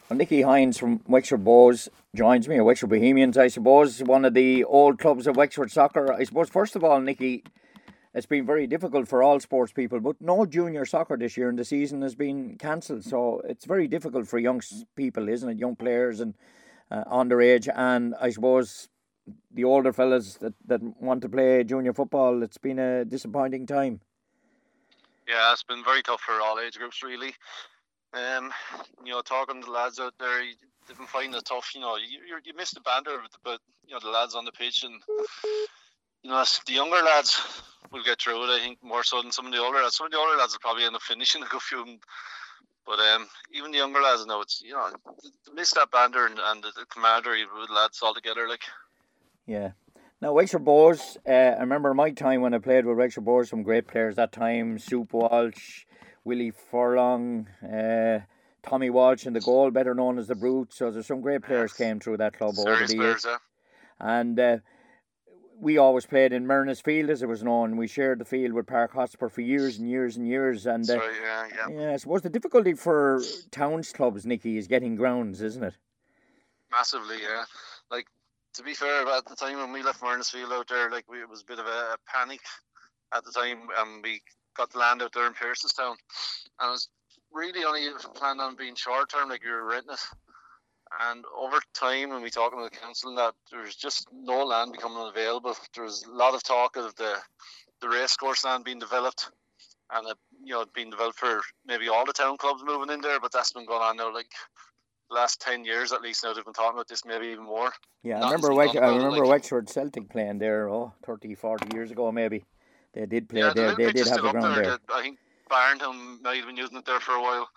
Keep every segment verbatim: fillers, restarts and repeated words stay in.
Well, Nicky Hines from Wexford Bows joins me, or Wexford Bohemians, I suppose, one of the old clubs of Wexford soccer. I suppose, first of all, Nicky, it's been very difficult for all sports people, but no junior soccer this year, and the season has been cancelled. So it's very difficult for young people, isn't it? Young players and uh, underage, and I suppose the older fellas that, that want to play junior football, it's been a disappointing time. Yeah, it's been very tough for all age groups, really. Um, you know, talking to the lads out there, they've been finding it tough. You know, you you, you miss the banter, but you know the lads on the pitch, and you know the younger lads will get through it. I think more so than some of the older lads. Some of the older lads will probably end up finishing a good few. But um, even the younger lads know it's you know miss that banter and, and the, the camaraderie with lads all together. Like, yeah. Now, Wexford Bows, uh, I remember my time when I played with Wexford Bows, some great players that time. Soup Walsh, Willie Furlong, uh, Tommy Walsh in the goal, better known as the Brute. So there's some great players yeah, came through that club over serious the players, years. yeah. And uh, we always played in Myrna's Field, as it was known. We shared the field with Park Hotspur for years and years and years. And uh, That's right, yeah, yeah. yeah, I suppose the difficulty for towns clubs, Nicky, is getting grounds, isn't it? Massively, yeah. Like, to be fair, at the time when we left Field out there, like we, it was a bit of a, a panic at the time, and we got the land out there in Pearsestown, and it was really only planned on being short term, like we were renting it. And over time, when we talking to the council, and that there was just no land becoming available. There was a lot of talk of the the racecourse land being developed, and it, you know, being developed for maybe all the town clubs moving in there, but that's been going on now, like the last ten years at least. Now they've been talking about this, maybe even more. Yeah, I Nothing's remember been Wex- done I about it. remember Like, Wexford Celtic playing there, oh, thirty, forty years ago maybe. They did play yeah, the there. little They pitch did is have still the up ground there. there. The, I think Barntown might have been using it there for a while.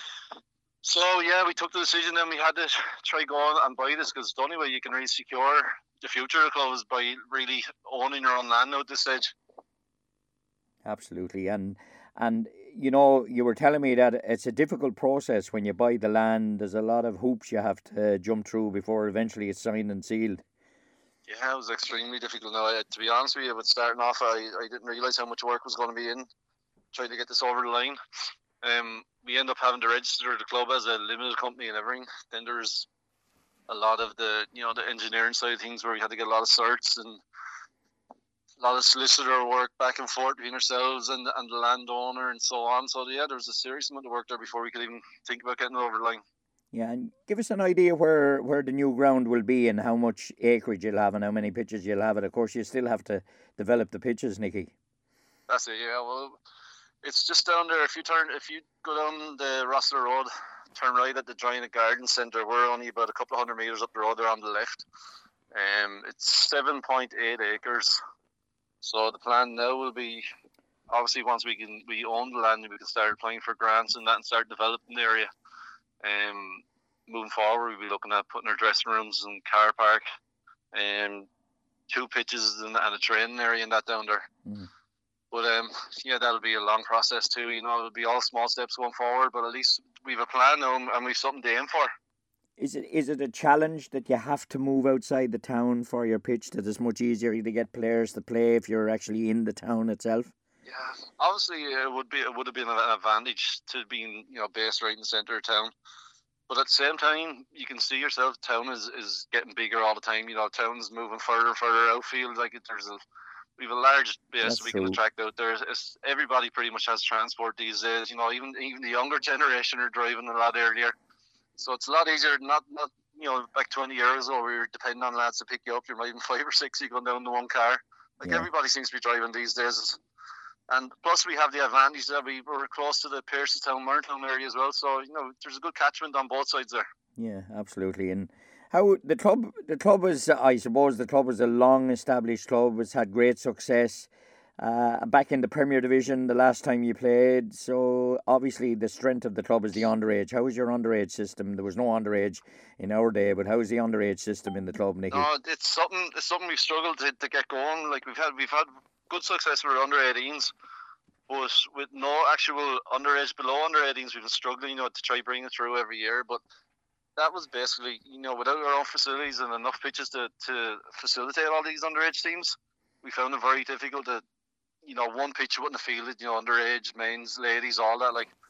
So yeah, we took the decision. Then we had to try go on and buy this, because the only way you can really secure the future of the club is by really owning your own land now at this stage. Absolutely, and and you know, you were telling me that it's a difficult process when you buy the land. There's a lot of hoops you have to jump through before eventually it's signed and sealed. Yeah, it was extremely difficult. Now, I, to be honest with you, with starting off, I, I didn't realise how much work was going to be in trying to get this over the line. Um, we end up having to register the club as a limited company and everything. Then there's a lot of the you know the engineering side of things where we had to get a lot of certs and a lot of solicitor work back and forth between ourselves and and the landowner and so on. So yeah, there was a serious amount of work there before we could even think about getting it over the line. Yeah, and give us an idea where, where the new ground will be and how much acreage you'll have and how many pitches you'll have. It. Of course, you still have to develop the pitches, Nicky. That's it. Yeah. Well, it's just down there. If you turn, if you go down the Rossler Road, turn right at the Giant Garden Centre. We're only about a couple of hundred metres up the road there on the left. Um, it's seven point eight acres. So the plan now will be, obviously, once we can we own the land, we can start applying for grants and that and start developing the area. Um, moving forward, we'll be looking at putting our dressing rooms and car park, and um, two pitches and, and a training area and that down there. Mm. But um, yeah, that'll be a long process too. You know, it'll be all small steps going forward, but at least we've a plan now and we've something to aim for. Is it is it a challenge that you have to move outside the town for your pitch? That it's much easier to get players to play if you're actually in the town itself? Yeah, obviously it would be it would have been an advantage to being you know based right in the centre of town. But at the same time, you can see yourself, town is, is getting bigger all the time. You know, town's moving further and further outfield. Like there's a we have a large base That's we true. can attract out there. It's, everybody pretty much has transport these days. You know, even even the younger generation are driving a lot earlier. So it's a lot easier. Not not you know back twenty years ago we were depending on lads to pick you up. You're not even five or six. You going down to one car. Like Yeah. everybody seems to be driving these days. And plus we have the advantage that we were close to the Pearsestown, Murtown area as well. So you know there's a good catchment on both sides there. Yeah, absolutely. And how the club the club is, I suppose the club is a long established club. It's had great success. Uh, back in the Premier Division the last time you played, so obviously the strength of the club is the underage. How is your underage system? There was no underage in our day, but how is the underage system in the club, Nicky? No, it's something. It's something we've struggled to, to get going. Like we've had, we've had good success with under eighteens, but with no actual underage below under eighteens, we've been struggling, you know, to try bring it through every year. But that was basically, you know, without our own facilities and enough pitches to, to facilitate all these underage teams, we found it very difficult to, you know, one pitch wouldn't have fielded, you know, underage, mains, ladies, all that. Like,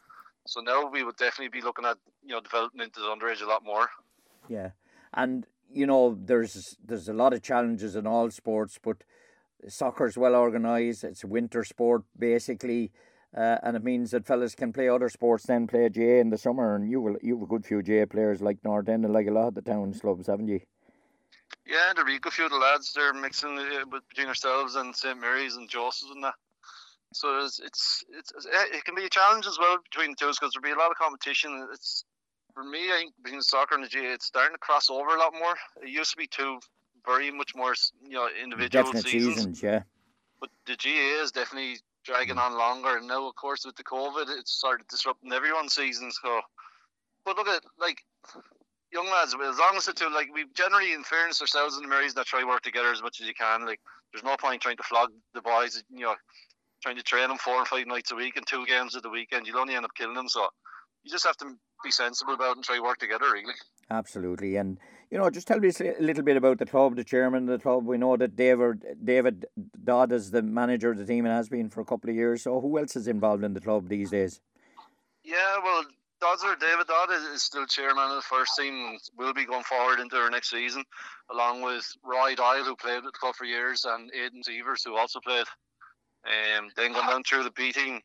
So now we would definitely be looking at, you know, developing into the underage a lot more. Yeah, and you know, there's there's a lot of challenges in all sports, but soccer's well organised. It's a winter sport basically, uh, and it means that fellas can play other sports, then play J A in the summer. And you will you have a good few J A players like North End and like a lot of the towns clubs, haven't you? Yeah, there'll be a good few of the lads. They're mixing it with, between ourselves and Saint Mary's and Joseph's and that. So it's it's, it's it can be a challenge as well between the two because there'll be a lot of competition. It's for me, I think between soccer and the G A A, it's starting to cross over a lot more. It used to be two very much more, you know, individual Definite seasons. seasons, yeah. But the G A A is definitely dragging on longer, and now, of course, with the COVID, it's started disrupting everyone's seasons. So, but look at like young lads, as long as the two, like we generally, in fairness, ourselves and the Marys, that try to work together as much as you can. Like, there's no point trying to flog the boys, you know, trying to train them four or five nights a week and two games at the weekend. You'll only end up killing them. So, you just have to be sensible about it and try to work together, really. Absolutely. And, you know, just tell me a little bit about the club, the chairman of the club. We know that David, David Dodd is the manager of the team and has been for a couple of years. So who else is involved in the club these days? Yeah, well, Dodzer, David Dodd is, is still chairman of the first team and will be going forward into our next season, along with Roy Doyle, who played with the club for years, and Aidan Severs, who also played. Um, then going down through the B team,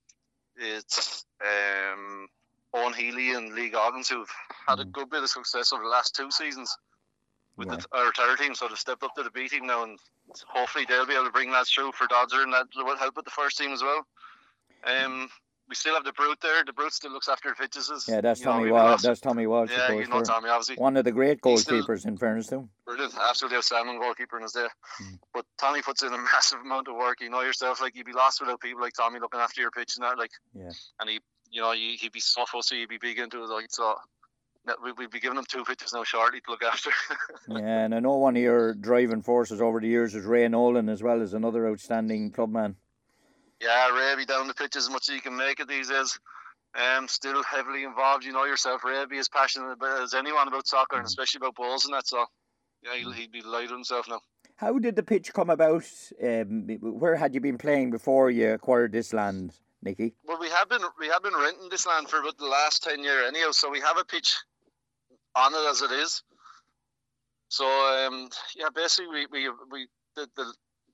it's um, Owen Healy and Lee Goggins, who've had a good bit of success over the last two seasons with Yeah. the, our third team, so they've stepped up to the B team now, and hopefully they'll be able to bring lads through for Dodzer, and that will help with the first team as well. Um, we still have the Brute there. The Brute still looks after the pitches. Yeah, that's You know, Tommy we've Walsh. lost- That's Tommy Walsh, Yeah, of course. you know yeah. Tommy, obviously. One of the great He's still- goalkeepers, in fairness to him. Brilliant, absolutely outstanding goalkeeper in his day. Mm. But Tommy puts in a massive amount of work. You know yourself, like you'd be lost without people like Tommy looking after your pitch and that. Like, Yeah. and he, you know, he, he'd be so fussy, he'd be big into it. Like, so that we, we'd be giving him two pitches now shortly to look after. Yeah, and I know one of your driving forces over the years is Ray Nolan as well as another outstanding clubman. Yeah, Ray be down the pitch as much as he can make it these days. Um, still heavily involved. You know yourself, Ray be as passionate about, as anyone about soccer, and especially about balls and that. So, yeah, he'll, he'd be delighted with himself now. How did the pitch come about? Um, where had you been playing before you acquired this land, Nicky? Well, we have been we have been renting this land for about the last ten years anyhow. So we have a pitch on it as it is. So um, yeah, basically we we we the, the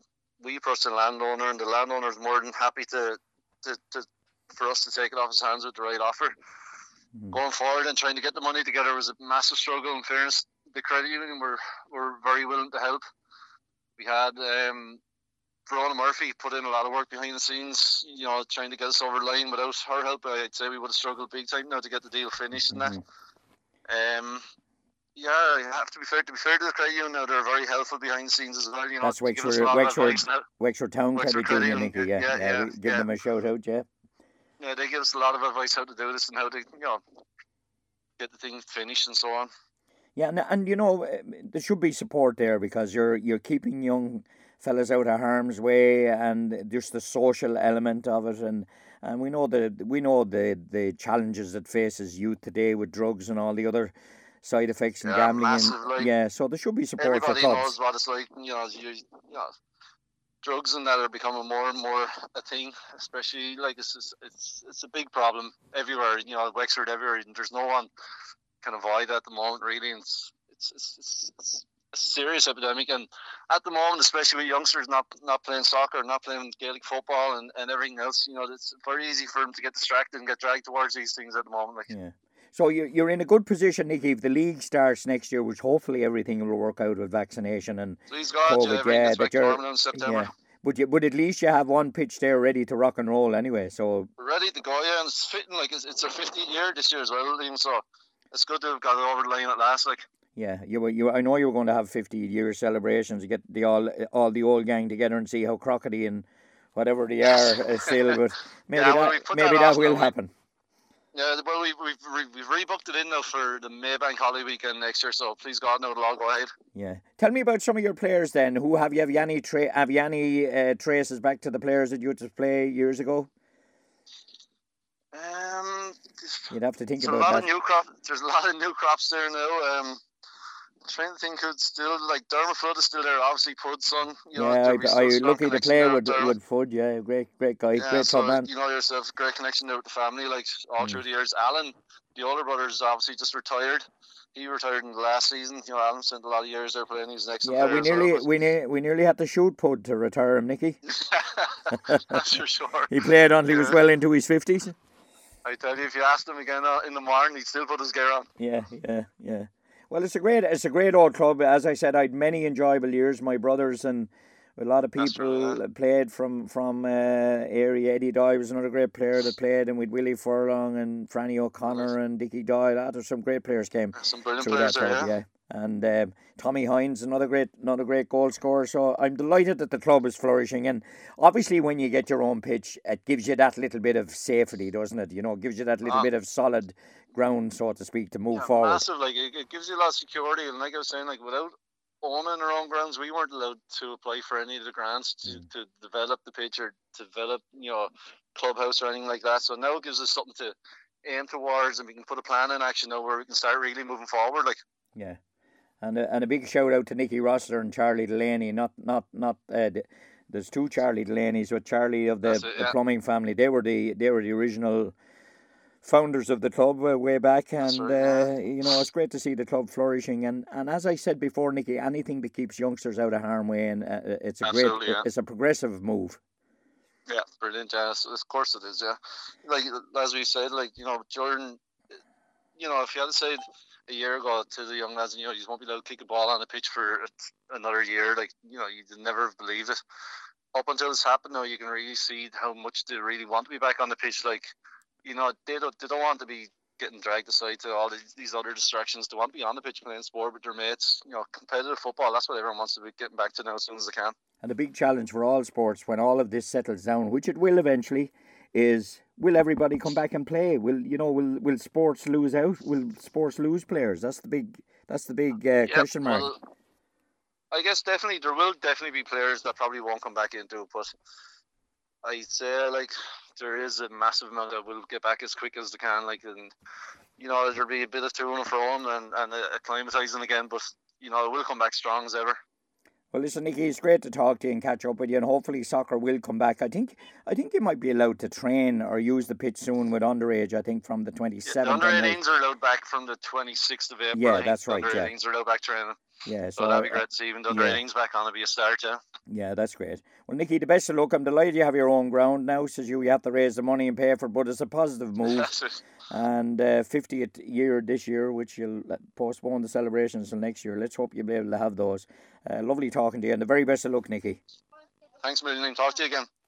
we approached the landowner, and the landowner is more than happy to to, to for us to take it off his hands with the right offer. Mm-hmm. Going forward and trying to get the money together was a massive struggle. In fairness, the credit union were were very willing to help. We had um, Verona Murphy put in a lot of work behind the scenes, you know, trying to get us over the line. Without her help, I'd say we would have struggled big time now to get the deal finished and mm-hmm. that. Um, yeah, you have to be fair to be fair to the credit union. Now they're very helpful behind the scenes as well. You know, that's Wexford, Wexford, Wexford Town Wexford Credit Union, Nicky. Yeah, yeah, yeah, yeah. Give yeah. them a shout out, yeah. Yeah, they give us a lot of advice how to do this and how to, you know, get the thing finished and so on. Yeah, and, and you know, there should be support there because you're you're keeping young fellas out of harm's way, and just the social element of it, and, and we know the we know the, the challenges that faces youth today with drugs and all the other side effects and yeah, gambling. Massive, and, like, yeah, so there should be support everybody for clubs. Everybody knows what it's like, you know, you, you know, drugs and that are becoming more and more a thing, especially like it's just, it's it's a big problem everywhere. You know, Wexford everywhere, and there's no one can avoid it at the moment. Really, and it's it's it's, it's, it's a serious epidemic, and at the moment, especially with youngsters not not playing soccer, not playing Gaelic football, and, and everything else, you know, it's very easy for them to get distracted and get dragged towards these things at the moment. Like. Yeah. So you're you're in a good position, Nicky. If the league starts next year, which hopefully everything will work out with vaccination and Please God, COVID, yeah, yeah, that you're, in September. Yeah. But you, but at least you have one pitch there ready to rock and roll anyway. So we're ready to go, yeah, and it's fitting. Like it's, it's our fifteenth year this year as well, Liam. So it's good to have got it over the line at last. Like. Yeah, you you. I know you were going to have fifty year celebrations. You get the all all the old gang together and see how crockety and whatever they are uh, still. But maybe yeah, well, that maybe that, that will now. happen. Yeah, well, we've, we've, we've rebooked it in now for the Maybank Holiday weekend next year, so please God, now it'll all go ahead. Yeah. Tell me about some of your players then. Who have you, have you any, tra- have you any uh, traces back to the players that you used to play years ago? Um, You'd have to think about about a lot that. Of new crop, there's a lot of new crops there now. Um, trying to think who's still, like, Dermot Flood is still there, obviously Pud's son. You know, Yeah, there I, we I still strong lucky to connection play there with with Dermot. with Fud. Yeah, great, great guy, Yeah, great club so, man. you know, yourself, great connection there with the family, like, all mm. through the years. Alan, the older brother, is obviously just retired. He retired in the last season. You know, Alan spent a lot of years there playing. He's an excellent yeah, player. we nearly, well, we, ne- we nearly had to shoot Pud to retire him, Nicky. That's for sure. He played until yeah. he was well into his fifties. I tell you, if you asked him again uh, in the morning, he'd still put his gear on. Yeah, yeah, yeah. Well, it's a great, it's a great old club. As I said, I had many enjoyable years. My brothers and a lot of people true, yeah. played from from uh, area. Eddie Doyle was another great player that played, and with Willie Furlong and Franny O'Connor nice. and Dickie Doyle. Ah, there's some great players came some brilliant through players that there, club, yeah. yeah. And um, Tommy Hines, another great, another great goal scorer. So I'm delighted that the club is flourishing. And obviously, when you get your own pitch, it gives you that little bit of safety, doesn't it? You know, it gives you that little ah. bit of solid ground, so to speak, to move yeah, forward. Massive, like it, it gives you a lot of security. And like I was saying, like without owning our own grounds, we weren't allowed to apply for any of the grants to, mm. to develop the pitch or develop, you know, clubhouse or anything like that. So now it gives us something to aim towards, and we can put a plan in action now where we can start really moving forward. Like yeah. And a, and a big shout out to Nicky Rossler and Charlie Delaney. Not not not. Uh, the, there's two Charlie Delaneys, but Charlie of the, it, yeah. the plumbing family. They were the they were the original founders of the club uh, way back, and right, yeah. uh, you know, it's great to see the club flourishing. And, and as I said before, Nicky, anything that keeps youngsters out of harm way, and uh, it's a Absolutely, great, yeah. it's a progressive move. Yeah, brilliant. Yeah, of course it is. Yeah, like as we said, like you know, Jordan. You know, if you had said a year ago to the young lads, you know, you won't be able to kick a ball on a pitch for another year, like, you know, you'd never have believed it. Up until it's happened now, you can really see how much they really want to be back on the pitch. Like, you know, they don't, they don't want to be getting dragged aside to all these, these other distractions. They want to be on the pitch playing sport with their mates. You know, competitive football, that's what everyone wants to be getting back to now as soon as they can. And a big challenge for all sports when all of this settles down, which it will eventually, is will everybody come back and play? Will you know? Will will sports lose out? Will sports lose players? That's the big. That's the big uh, yep, question mark. Well, I guess definitely there will definitely be players that probably won't come back into it, but I'd say like there is a massive amount that will get back as quick as they can. Like, and you know, there'll be a bit of to and fro and and acclimatizing again, but you know, it will come back strong as ever. Well, listen, Nicky, it's great to talk to you and catch up with you, and hopefully soccer will come back. I think I think you might be allowed to train or use the pitch soon with underage, I think, from the twenty-seventh. Yeah, the under eighteens are allowed back from the twenty-sixth of April. Yeah, that's right, under yeah. under eighteens are allowed back training. Yeah, so, so that'd be great to see. Even the under eighteens yeah. back on, it'd be a start, yeah. Yeah, that's great. Well, Nicky, the best of luck. I'm delighted you have your own ground now, says you, you have to raise the money and pay for it, but it's a positive move. And uh, fiftieth year this year, which you'll postpone the celebrations till next year. Let's hope you'll be able to have those. Uh, lovely talking to you, and the very best of luck, Nicky. Thanks a million. Talk to you again.